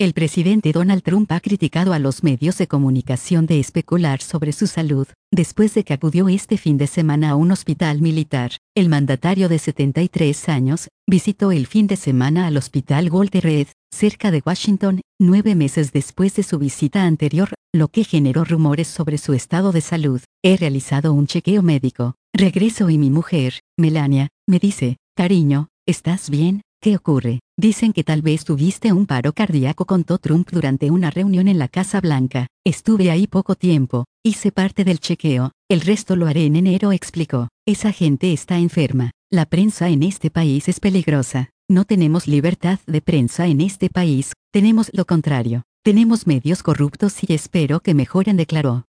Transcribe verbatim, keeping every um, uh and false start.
El presidente Donald Trump ha criticado a los medios de comunicación de especular sobre su salud, después de que acudió este fin de semana a un hospital militar. El mandatario de setenta y tres años, visitó el fin de semana al hospital Walter Reed, cerca de Washington, nueve meses después de su visita anterior, lo que generó rumores sobre su estado de salud. He realizado un chequeo médico. Regreso y mi mujer, Melania, me dice, cariño, ¿estás bien? ¿Qué ocurre? Dicen que tal vez tuviste un paro cardíaco, contó Trump durante una reunión en la Casa Blanca. Estuve ahí poco tiempo, hice parte del chequeo, el resto lo haré en enero, explicó. Esa gente está enferma. La prensa en este país es peligrosa. No tenemos libertad de prensa en este país, tenemos lo contrario. Tenemos medios corruptos y espero que mejoren, declaró.